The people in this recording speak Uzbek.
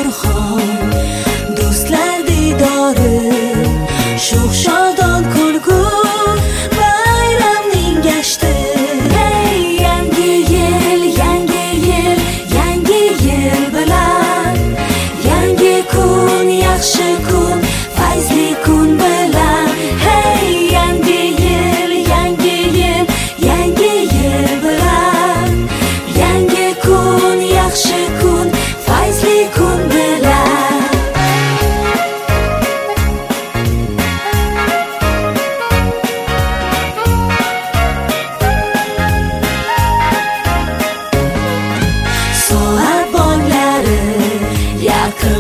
nihon, do'stlar diydori, sho'x shodon kulgu bayramning gashti. Hey, yangi yil, yangi yil, yangi yil bilan, yangi kun, yaxshi kun, fayzli kun bilan. Hey, yangi yil, yangi yil, yangi yil bilan, yangi kun, yaxshi kun, fayzli kun bilan. Soat bonglari yaqin